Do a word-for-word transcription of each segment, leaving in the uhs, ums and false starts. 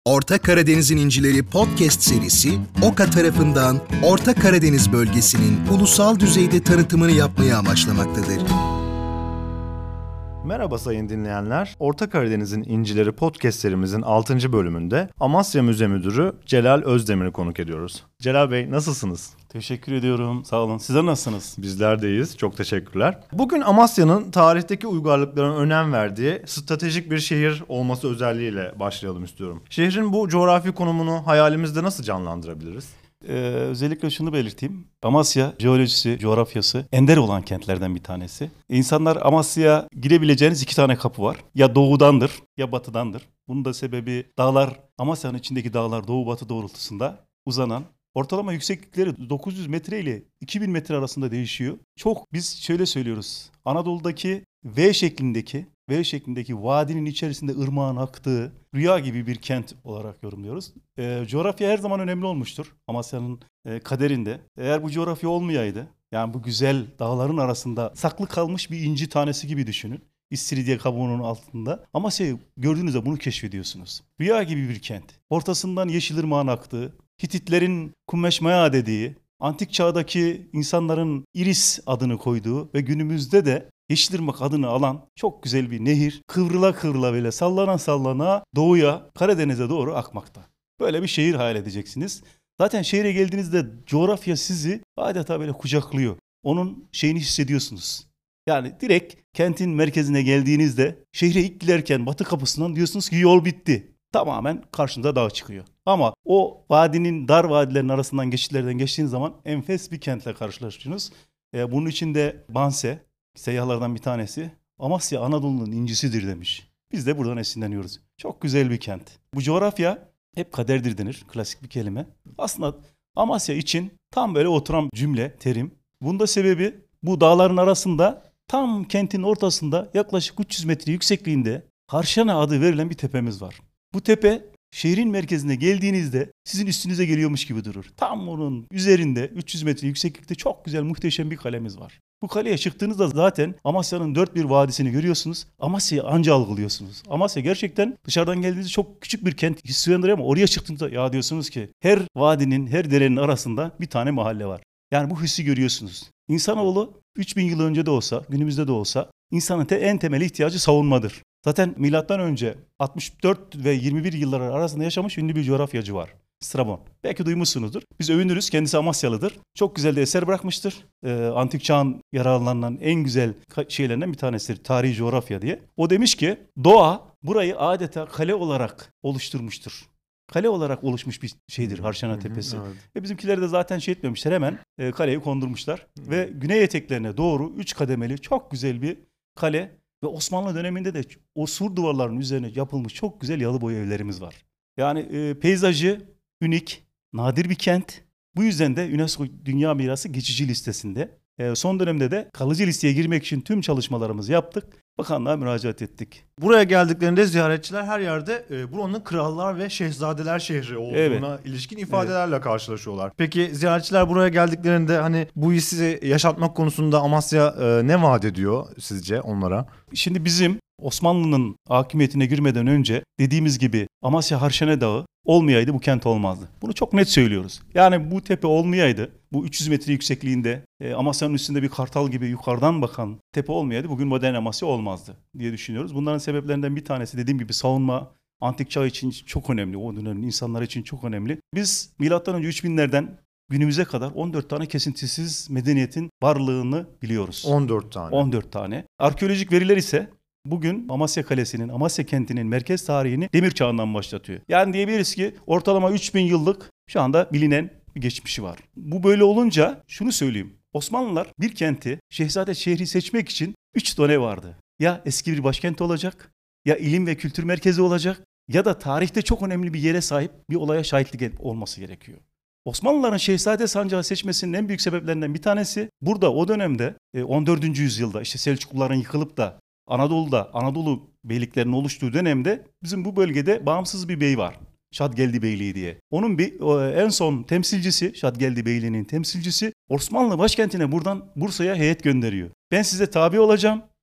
Orta Karadeniz'in İncileri podcast serisi OKA tarafından Orta Karadeniz bölgesinin ulusal düzeyde tanıtımını yapmayı amaçlamaktadır. Merhaba sayın dinleyenler. Orta Karadeniz'in İncileri podcast serimizin altıncı bölümünde Amasya Müze Müdürü Celal Özdemir'i konuk ediyoruz. Celal Bey, nasılsınız? Teşekkür ediyorum. Sağ olun. Sizler nasılsınız? Bizler de iyiyiz. Çok teşekkürler. Bugün Amasya'nın tarihteki uygarlıklarına önem verdiği stratejik bir şehir olması özelliğiyle başlayalım istiyorum. Şehrin bu coğrafi konumunu hayalimizde nasıl canlandırabiliriz? Ee, özellikle şunu belirteyim. Amasya jeolojisi, coğrafyası ender olan kentlerden bir tanesi. İnsanlar Amasya'ya girebileceğiniz iki tane kapı var. Ya doğudandır ya batıdandır. Bunun da sebebi dağlar, Amasya'nın içindeki dağlar doğu batı doğrultusunda uzanan. Ortalama yükseklikleri dokuz yüz metre ile iki bin metre arasında değişiyor. Çok biz şöyle söylüyoruz. Anadolu'daki V şeklindeki V şeklindeki vadinin içerisinde ırmağın aktığı rüya gibi bir kent olarak yorumluyoruz. E, coğrafya her zaman önemli olmuştur Amasya'nın e, kaderinde. Eğer bu coğrafya olmayaydı, yani bu güzel dağların arasında saklı kalmış bir inci tanesi gibi düşünün. İstiridye kabuğunun altında. Amasya'yı gördüğünüzde bunu keşfediyorsunuz. Rüya gibi bir kent. Ortasından Yeşilırmağın aktığı, Hititlerin Kummeş Maya dediği, antik çağdaki insanların İris adını koyduğu ve günümüzde de Yeşilırmak adını alan çok güzel bir nehir, kıvrıla kıvrıla böyle sallana sallana doğuya, Karadeniz'e doğru akmakta. Böyle bir şehir hayal edeceksiniz. Zaten şehre geldiğinizde coğrafya sizi adeta böyle kucaklıyor. Onun şeyini hissediyorsunuz. Yani direkt kentin merkezine geldiğinizde şehre ilk girerken batı kapısından diyorsunuz ki yol bitti. Tamamen karşınıza dağ çıkıyor. Ama o vadinin dar vadilerin arasından geçitlerden geçtiğiniz zaman enfes bir kentle karşılaşıyorsunuz. Ee, bunun içinde Banse, seyyahlardan bir tanesi, Amasya Anadolu'nun incisidir demiş. Biz de buradan esinleniyoruz. Çok güzel bir kent. Bu coğrafya hep kaderdir denir. Klasik bir kelime. Aslında Amasya için tam böyle oturan cümle, terim. Bunda sebebi bu dağların arasında tam kentin ortasında yaklaşık üç yüz metre yüksekliğinde Harşana adı verilen bir tepemiz var. Bu tepe şehrin merkezine geldiğinizde sizin üstünüze geliyormuş gibi durur. Tam onun üzerinde üç yüz metre yükseklikte çok güzel muhteşem bir kalemiz var. Bu kaleye çıktığınızda zaten Amasya'nın dört bir vadisini görüyorsunuz. Amasya'yı anca algılıyorsunuz. Amasya gerçekten dışarıdan geldiğinizde çok küçük bir kent hissi uyandırıyor ama oraya çıktığınızda ya diyorsunuz ki her vadinin, her derenin arasında bir tane mahalle var. Yani bu hissi görüyorsunuz. İnsanoğlu üç bin yıl önce de olsa, günümüzde de olsa insanın te- en temel ihtiyacı savunmadır. Zaten milattan önce altmış dört ve yirmi bir yılları arasında yaşamış ünlü bir coğrafyacı var. Strabon. Belki duymuşsunuzdur. Biz övünürüz. Kendisi Amasyalıdır. Çok güzel de eser bırakmıştır. Ee, antik çağın yararlanan en güzel şeylerinden bir tanesidir. Tarihi coğrafya diye. O demiş ki doğa burayı adeta kale olarak oluşturmuştur. Kale olarak oluşmuş bir şeydir Harşana Tepesi. Hı hı, evet. Ve bizimkiler de zaten şey etmemişler. Hemen e, kaleyi kondurmuşlar. Hı. Ve güney eteklerine doğru üç kademeli çok güzel bir kale. Ve Osmanlı döneminde de o sur duvarlarının üzerine yapılmış çok güzel yalıboya evlerimiz var. Yani e, peyzajı ünik, nadir bir kent. Bu yüzden de UNESCO Dünya Mirası geçici listesinde. E, son dönemde de kalıcı listeye girmek için tüm çalışmalarımızı yaptık. Bakanlığa müracaat ettik. Buraya geldiklerinde ziyaretçiler her yerde e, buranın krallar ve şehzadeler şehri olduğuna evet. ilişkin ifadelerle evet. karşılaşıyorlar. Peki ziyaretçiler buraya geldiklerinde hani bu hissi yaşatmak konusunda Amasya e, ne vaat ediyor sizce onlara? Şimdi bizim Osmanlı'nın hakimiyetine girmeden önce dediğimiz gibi Amasya Harşene Dağı olmayaydı bu kent olmazdı. Bunu çok net söylüyoruz. Yani bu tepe olmayaydı, bu üç yüz metre yüksekliğinde e, Amasya'nın üstünde bir kartal gibi yukarıdan bakan tepe olmayaydı bugün modern Amasya olmazdı diye düşünüyoruz. Bunların sebeplerinden bir tanesi dediğim gibi savunma, antik çağ için çok önemli, o dönemin insanlar için çok önemli. Biz milattan önce üç binlerden günümüze kadar on dört tane kesintisiz medeniyetin varlığını biliyoruz. on dört tane. on dört tane. Arkeolojik veriler ise bugün Amasya Kalesi'nin, Amasya kentinin merkez tarihini demir çağından başlatıyor. Yani diyebiliriz ki ortalama üç bin yıllık şu anda bilinen bir geçmişi var. Bu böyle olunca şunu söyleyeyim. Osmanlılar bir kenti, Şehzade şehri seçmek için üç tane vardı. Ya eski bir başkent olacak, ya ilim ve kültür merkezi olacak ya da tarihte çok önemli bir yere sahip bir olaya şahitlik olması gerekiyor. Osmanlıların Şehzade sancağı seçmesinin en büyük sebeplerinden bir tanesi burada o dönemde on dördüncü yüzyılda işte Selçukluların yıkılıp da Anadolu'da, Anadolu beyliklerinin oluştuğu dönemde bizim bu bölgede bağımsız bir bey var. Şadgeldi Beyliği diye. Onun bir en son temsilcisi, Şadgeldi Beyliği'nin temsilcisi Osmanlı başkentine buradan Bursa'ya heyet gönderiyor. Ben size tabi olacağım.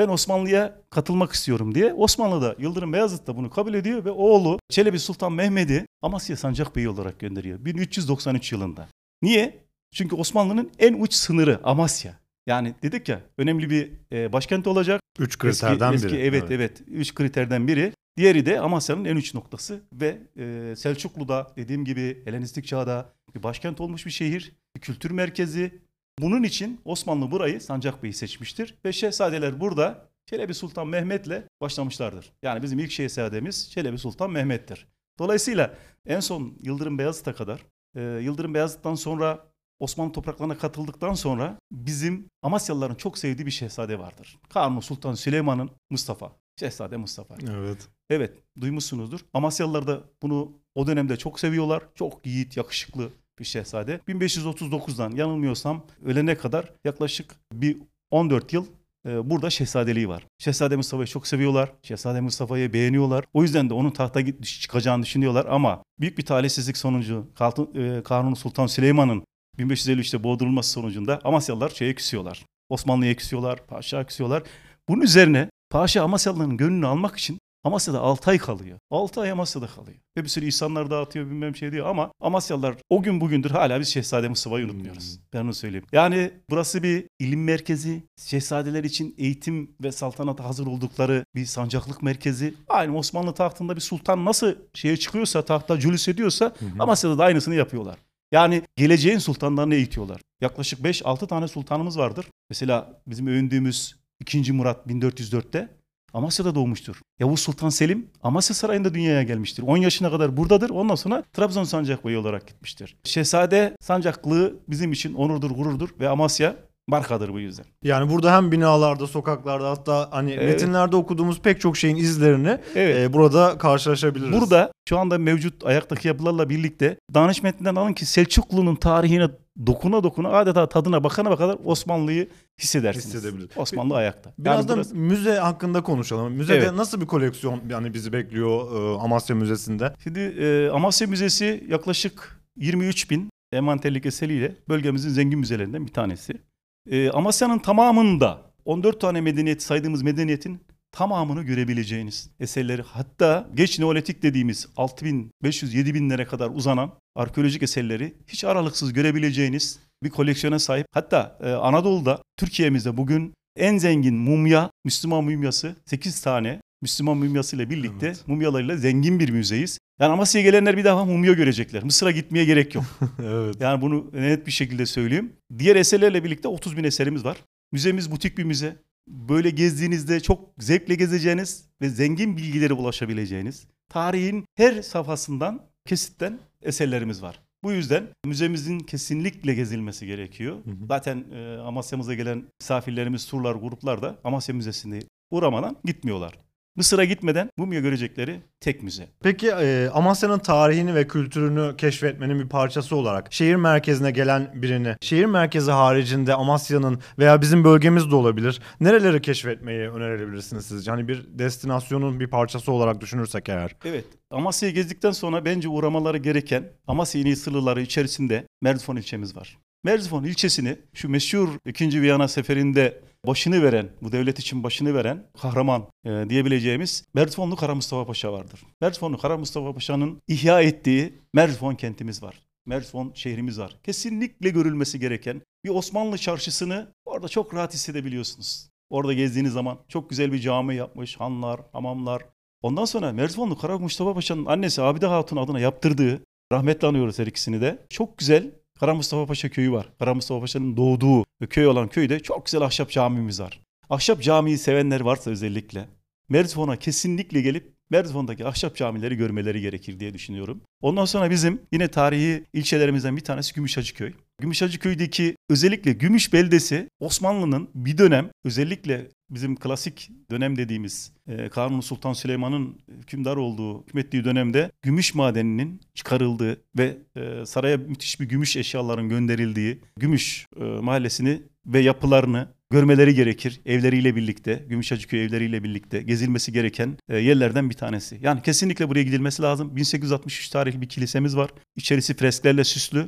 Ben Osmanlı'ya katılmak istiyorum diye. Osmanlı'da Yıldırım Beyazıt da bunu kabul ediyor ve oğlu Çelebi Sultan Mehmet'i Amasya Sancakbeyi olarak gönderiyor bin üç yüz doksan üç yılında. Niye? Çünkü Osmanlı'nın en uç sınırı Amasya. Yani dedik ya önemli bir e, başkent olacak. Üç kriterden eski, eski, biri. Evet, evet evet. Üç kriterden biri. Diğeri de Amasya'nın en uç noktası ve e, Selçuklu'da dediğim gibi Helenistik çağda bir başkent olmuş bir şehir, bir kültür merkezi. Bunun için Osmanlı burayı Sancakbey'i seçmiştir ve şehzadeler burada Çelebi Sultan Mehmet'le başlamışlardır. Yani bizim ilk şehzademiz Çelebi Sultan Mehmet'tir. Dolayısıyla en son Yıldırım Beyazıt'a kadar, e, Yıldırım Beyazıt'tan sonra Osmanlı topraklarına katıldıktan sonra bizim Amasyalıların çok sevdiği bir şehzade vardır. Kanuni Sultan Süleyman'ın Mustafa. Şehzade Mustafa. Evet. Evet, duymuşsunuzdur. Amasyalılar da bunu o dönemde çok seviyorlar. Çok yiğit, yakışıklı bir şehzade. bin beş yüz otuz dokuzdan yanılmıyorsam ölene kadar yaklaşık bir on dört yıl e, burada şehzadeliği var. Şehzade Mustafa'yı çok seviyorlar. Şehzade Mustafa'yı beğeniyorlar. O yüzden de onun tahta çıkacağını düşünüyorlar ama büyük bir talihsizlik sonucu Kanuni Sultan Süleyman'ın bin beş yüz elli üçte boğdurulması sonucunda Amasyalılar şeye küsüyorlar. Osmanlı'ya küsüyorlar, Paşa'ya küsüyorlar. Bunun üzerine Paşa Amasyalıların gönlünü almak için Amasya'da altı ay kalıyor. altı ay Amasya'da kalıyor. Ve bir sürü insanlar dağıtıyor bilmem şey diyor ama Amasyalılar o gün bugündür hala biz Şehzade Mustafa'yı unutmuyoruz. Hmm. Ben onu söyleyeyim. Yani burası bir ilim merkezi. Şehzadeler için eğitim ve saltanata hazır oldukları bir sancaklık merkezi. Aynı Osmanlı tahtında bir sultan nasıl şeye çıkıyorsa, tahta cülüs ediyorsa hmm. Amasya'da da aynısını yapıyorlar. Yani geleceğin sultanlarını eğitiyorlar. Yaklaşık beş altı tane sultanımız vardır. Mesela bizim övündüğümüz ikinci. Murat bin dört yüz dörtte Amasya'da doğmuştur. Yavuz Sultan Selim Amasya Sarayı'nda dünyaya gelmiştir. on yaşına kadar buradadır. Ondan sonra Trabzon Sancakbeyi olarak gitmiştir. Şehzade sancaklığı bizim için onurdur, gururdur ve Amasya markadır bu yüzden. Yani burada hem binalarda, sokaklarda hatta hani evet. metinlerde okuduğumuz pek çok şeyin izlerini evet. e, burada karşılaşabiliriz. Burada şu anda mevcut ayaktaki yapılarla birlikte Danış metninden alın ki Selçuklu'nun tarihine dokuna dokuna adeta tadına bakana bakana Osmanlı'yı hissedersiniz. Osmanlı ayakta. Biraz yani da burası... müze hakkında konuşalım. Müzede evet. nasıl bir koleksiyon yani bizi bekliyor e, Amasya Müzesi'nde? Şimdi e, Amasya Müzesi yaklaşık yirmi üç bin envanterlik eseriyle bölgemizin zengin müzelerinden bir tanesi. E, Amasya'nın tamamında on dört tane medeniyet saydığımız medeniyetin tamamını görebileceğiniz eserleri, hatta geç Neolitik dediğimiz altı bin beş yüz yedi binlere kadar uzanan arkeolojik eserleri hiç aralıksız görebileceğiniz bir koleksiyona sahip. Hatta e, Anadolu'da, Türkiye'mizde bugün en zengin mumya, Müslüman mumyası sekiz tane Müslüman mumyasıyla birlikte evet. mumyalarıyla zengin bir müzeyiz. Yani Amasya'ya gelenler bir daha mumya görecekler. Mısır'a gitmeye gerek yok. evet. Yani bunu net bir şekilde söyleyeyim. Diğer eserlerle birlikte otuz bin eserimiz var. Müzemiz butik bir müze. Böyle gezdiğinizde çok zevkle gezeceğiniz ve zengin bilgilere ulaşabileceğiniz, tarihin her safhasından, kesitten eserlerimiz var. Bu yüzden müzemizin kesinlikle gezilmesi gerekiyor. Hı hı. Zaten e, Amasya'mıza gelen misafirlerimiz, turlar, gruplar da Amasya Müzesi'ne uğramadan gitmiyorlar. Mısır'a gitmeden mumya görecekleri tek müze. Peki e, Amasya'nın tarihini ve kültürünü keşfetmenin bir parçası olarak şehir merkezine gelen birini, şehir merkezi haricinde Amasya'nın veya bizim bölgemiz de olabilir, nereleri keşfetmeyi önerebilirsiniz sizce? Hani bir destinasyonun bir parçası olarak düşünürsek eğer. Evet, Amasya'yı gezdikten sonra bence uğramaları gereken Amasya İl sınırları içerisinde Merzifon ilçemiz var. Merzifon ilçesini şu meşhur ikinci. Viyana seferinde başını veren, bu devlet için başını veren kahraman e, diyebileceğimiz Merzifonlu Kara Mustafa Paşa vardır. Merzifonlu Kara Mustafa Paşa'nın ihya ettiği Merzifon kentimiz var. Merzifon şehrimiz var. Kesinlikle görülmesi gereken bir Osmanlı çarşısını orada çok rahat hissedebiliyorsunuz. Orada gezdiğiniz zaman çok güzel bir cami yapmış, hanlar, hamamlar. Ondan sonra Merzifonlu Kara Mustafa Paşa'nın annesi Abide Hatun adına yaptırdığı, rahmetli anıyoruz her ikisini de, çok güzel Kara Mustafa Paşa köyü var. Kara Mustafa Paşa'nın doğduğu köy olan köyde çok güzel ahşap camimiz var. Ahşap camiyi sevenler varsa özellikle Merzifon'a kesinlikle gelip Merzifon'daki ahşap camileri görmeleri gerekir diye düşünüyorum. Ondan sonra bizim yine tarihi ilçelerimizden bir tanesi Gümüşhacıköy. Gümüşhacıköy'deki özellikle Gümüş beldesi Osmanlı'nın bir dönem, özellikle bizim klasik dönem dediğimiz e, Kanuni Sultan Süleyman'ın hükümdar olduğu, hükmettiği dönemde gümüş madeninin çıkarıldığı ve e, saraya müthiş bir gümüş eşyaların gönderildiği Gümüş e, mahallesini ve yapılarını görmeleri gerekir. Evleriyle birlikte, Gümüşhacıköy evleriyle birlikte gezilmesi gereken e, yerlerden bir tanesi. Yani kesinlikle buraya gidilmesi lazım. bin sekiz yüz altmış üç tarihli bir kilisemiz var. İçerisi fresklerle süslü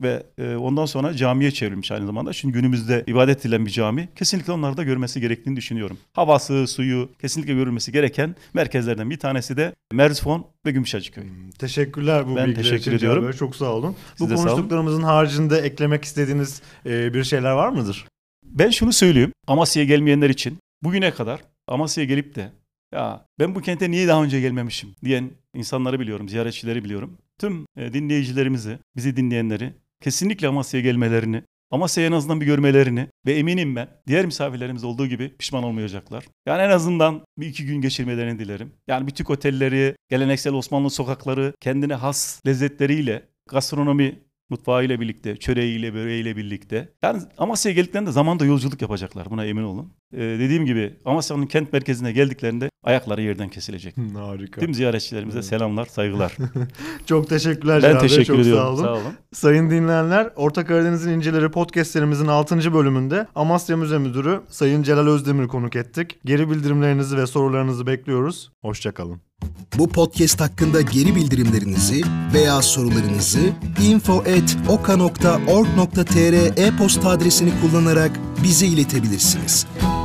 ve e, ondan sonra camiye çevrilmiş aynı zamanda. Şimdi günümüzde ibadet edilen bir cami. Kesinlikle onları da görmesi gerektiğini düşünüyorum. Havası, suyu kesinlikle görülmesi gereken merkezlerden bir tanesi de Merzifon ve Gümüşhacıköy. Hmm, teşekkürler bu Ben bilgiler teşekkür için ediyorum. Bey. Çok sağ olun. Siz bu de sağ olun. konuştuklarımızın haricinde eklemek istediğiniz e, bir şeyler var mıdır? Ben şunu söyleyeyim. Amasya'ya gelmeyenler için bugüne kadar Amasya'ya gelip de ya ben bu kente niye daha önce gelmemişim diyen insanları biliyorum, ziyaretçileri biliyorum. Tüm e, dinleyicilerimizi, bizi dinleyenleri kesinlikle Amasya'ya gelmelerini, Amasya'yı en azından bir görmelerini ve eminim ben diğer misafirlerimiz olduğu gibi pişman olmayacaklar. Yani en azından bir iki gün geçirmelerini dilerim. Yani bütün otelleri, geleneksel Osmanlı sokakları, kendine has lezzetleriyle, gastronomi mutfağıyla birlikte, çöreğiyle, böreğiyle birlikte. Yani Amasya'ya geldiklerinde zamanda yolculuk yapacaklar. Buna emin olun. Ee, dediğim gibi Amasya'nın kent merkezine geldiklerinde ayakları yerden kesilecek. Harika. Tüm ziyaretçilerimize Evet. selamlar, saygılar. Çok teşekkürler Ben Celal Bey. teşekkür Çok ediyorum. sağ olun. Sağ olun. Sayın dinleyenler, Orta Karadeniz'in İnceleri podcast serimizin altıncı bölümünde Amasya Müze Müdürü Sayın Celal Özdemir konuk ettik. Geri bildirimlerinizi ve sorularınızı bekliyoruz. Hoşçakalın. Bu podcast hakkında geri bildirimlerinizi veya sorularınızı info at oka nokta org nokta tr e-posta adresini kullanarak bize iletebilirsiniz.